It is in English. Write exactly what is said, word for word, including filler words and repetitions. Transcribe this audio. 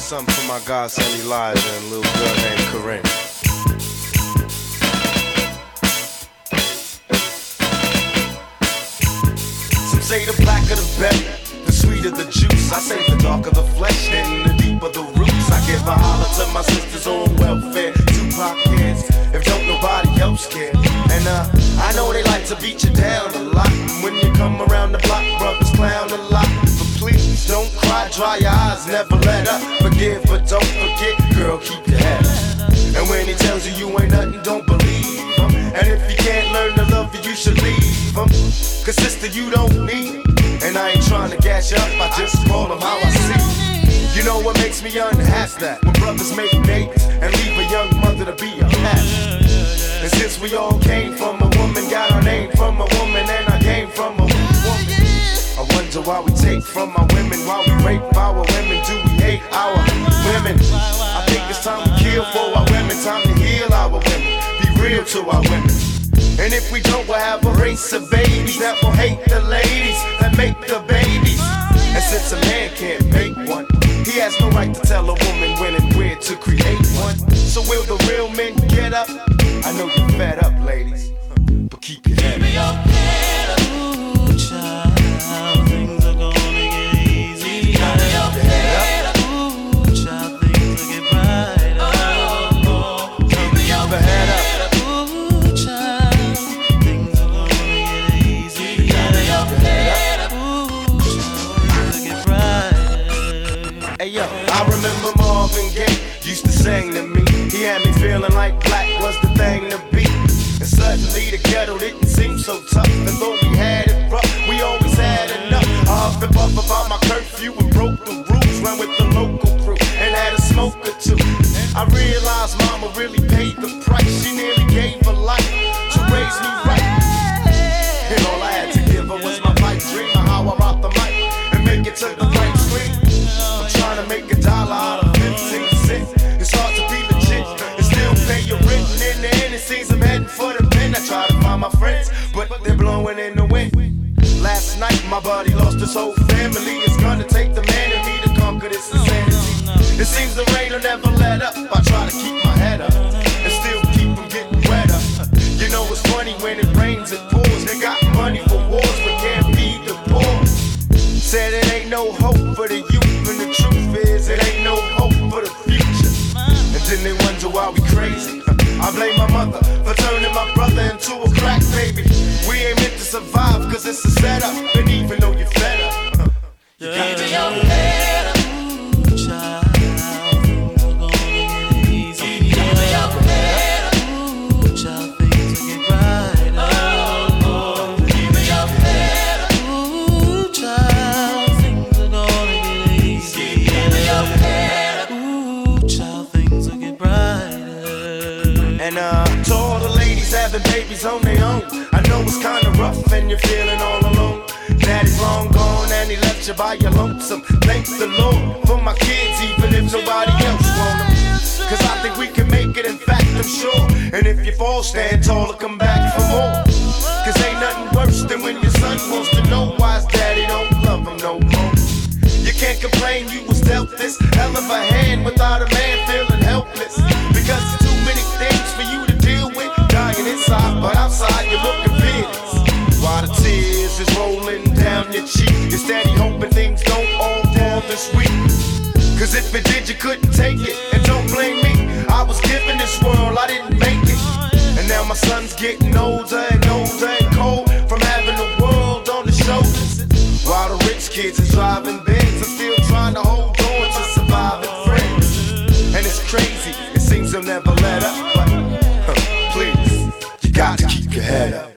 something for my godson Elijah and a little girl named Corinne. Some say the blacker the better, the sweeter the juice. I say the darker the flesh, then the deeper the roots. I give a holler to my sisters on welfare, Tupac kids, if don't nobody else care. And uh, I know they like to beat you down a lot. When you come around the block, brothers clown a lot. But please don't cry, dry your eyes, never let up. Forgive but don't forget, girl, keep your head up. And when he tells you you ain't nothing, don't believe him. And if you can't learn to love you, you should leave him. Cause sister, you don't need him. And I ain't trying to gas you up, I just call him how I see him. You know what makes me unhappy? That when brothers make babies and leave a young mother to be a cat. And since we all came from a woman, got our name from a woman, and I came from a woman, I wonder why we take from our women, why we rape our women, do we hate our women? I think it's time to kill for our women, time to heal our women, be real to our women. And if we don't, we'll have a race of babies that will hate the ladies that make the babies. And since a man can't make one, he has no right to tell a woman when and where to create one. So will the real men get up? I know you're fed up, ladies, but keep your head up. Keep your head up. Ooh, child, things are gonna get easy. Keep your head up. Ooh, child, things will get brighter. Oh, oh, keep your head up. Ooh, child, things are gonna get easy. Keep your head up. Ooh, child, things will get brighter. Hey yo, I remember Marvin Gaye used to sing to me. He had me feeling like black was the thing to be. And suddenly the ghetto didn't seem so tough. And though we had it rough, we always had enough. I huffed and puffed about my curfew and broke the rules. Ran with the local crew and had a smoke or two. I realized mama really paid the price. She nearly gave her life to raise me right. And all I had to give her was my pipe dream of how I rock the mic and make it to the right screen. I'm trying to make a dollar out of fifteen cents. It's hard to be legit and still pay your rent. And in the end, it seems I'm heading for the pen. I try to find my friends, but they're blowing in the wind. Last night, my buddy lost his whole family. It's gonna take the man in me to conquer this insanity. It seems the rain will never let up. I try to keep my head up and still keep from getting wetter. You know it's funny when it rains, it pours. They got money for wars, but can't feed the poor. Said it ain't no hope for the youth, and the truth is it ain't no hope for the future. And then they wonder why we crazy. I blame my mother for turning my brother into a crack baby. We ain't meant to survive cause it's a setup. And even though you're fed up, you got to your head up. Ooh, child, things are gonna get easy. Keep your head up. Ooh, child, things will get brighter. Oh, oh, keep your head up. Ooh, child, things are gonna get easy. Keep your head up. Ooh, child, things will get brighter. And uh, to all the ladies having babies on their own, I know it's kinda rough and you're feeling all alone. Daddy's long gone and he left you by your lonesome. Thank the Lord for my kids, even if nobody else want them. Cause I think we can make it, in fact I'm sure. And if you fall, stand tall and come back for more. Cause ain't nothing worse than when your son wants to know why his daddy don't love him no more. You can't complain you was dealt this hell of a hand without a man feeling helpless. Because there's too many things for you to deal with. Dying inside, but outside you're looking fearless. While the tears is rolling down your cheek, you're steady hoping things don't all fall this week. Cause if it did, you couldn't take it. And don't blame me, I was given this world, I didn't make it. And now my son's getting older and older and cold from having the world on his shoulders. While the rich kids are driving Benz, I'm still trying to hold on to surviving friends. And it's crazy, it seems they'll never let up. But huh, please, you got to keep your head up.